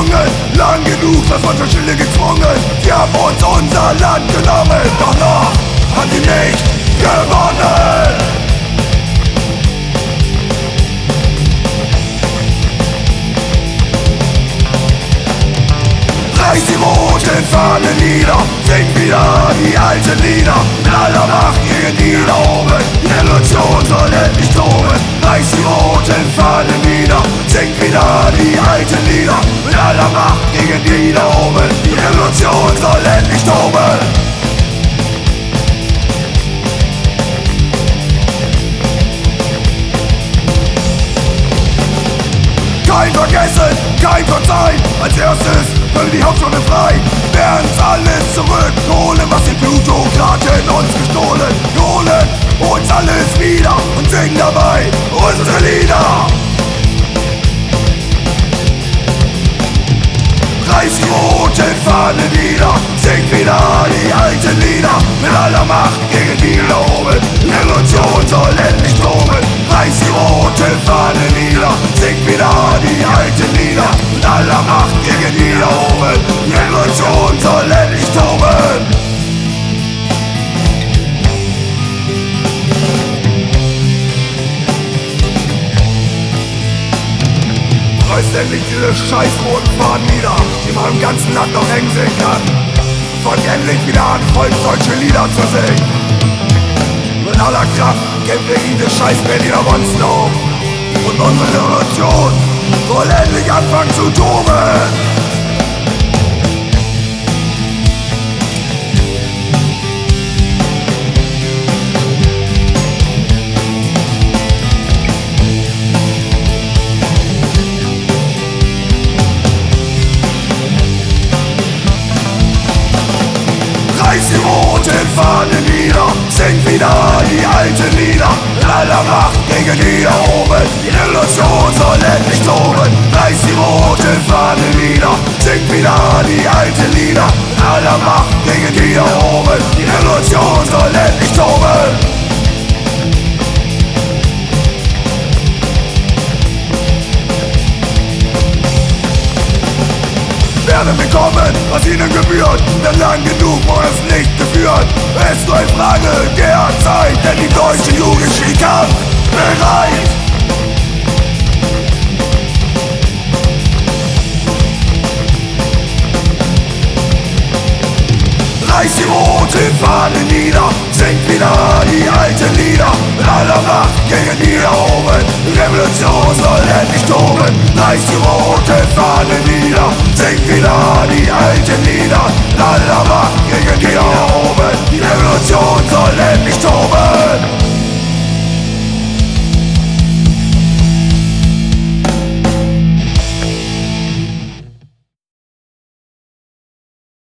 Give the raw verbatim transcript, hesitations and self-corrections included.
gesprungen, lang genug, das von der Schilde gezwungen. Die haben uns unser Land genommen, doch noch haben die nicht gewonnen. Reiß die roten Fahnen nieder, sing wieder die alten Lieder. Mit aller Macht gegen die da oben, die Revolution soll endlich toben. Reiß die roten Fahnen nieder, sing wieder die alten Lieder. Mit aller Macht gegen die da oben, die Revolution soll endlich toben. Kein Vergessen, kein Verzeihen. Als erstes können wir die Hauptstädte frei. Werden's alles zurückholen, was die Plutokraten uns gestohlen. Wir holen uns alles wieder und singen dabei unsere Lieder. Reiß die roten Fahnen nieder, sing wieder die alten Lieder. Mit aller Macht gegen die da oben, die Revolution soll endlich toben. Reiß die roten Fahnen nieder, sing wieder die alten Lieder. Mit aller Macht gegen die da oben, die Revolution soll endlich toben. Reißt endlich diese scheiß roten Fahnen nieder, die man im ganzen Land noch hängen sehen kann. Fangt endlich wieder an, volksdeutsche Lieder zu singen. Mit aller Kraft kämpfen wir diese scheiß Berliner Monster um. Und unsere Revolution soll endlich anfangen zu toben. Reiß die roten Fahnen nieder, sing wieder die alten Lieder. Mit aller Macht gegen die da oben, die Revolution soll endlich toben. Reiß die roten Fahnen nieder, sing wieder die alten Lieder. Mit aller Macht gegen die da oben, die Revolution soll endlich toben. Werden bekommen, was ihnen gebührt, denn lang genug wurde es nicht geführt. Es ist nur eine Frage der Zeit, denn die deutsche Jugend steht kampfbereit. Reiß die roten Fahnen nieder, sing wieder die alten Lieder. Mit aller Macht gegen die da oben, die Revolution soll endlich toben. Reiß die roten Fahnen nieder, sing wieder die alten Lieder. Mit aller Macht gegen die da oben, die Revolution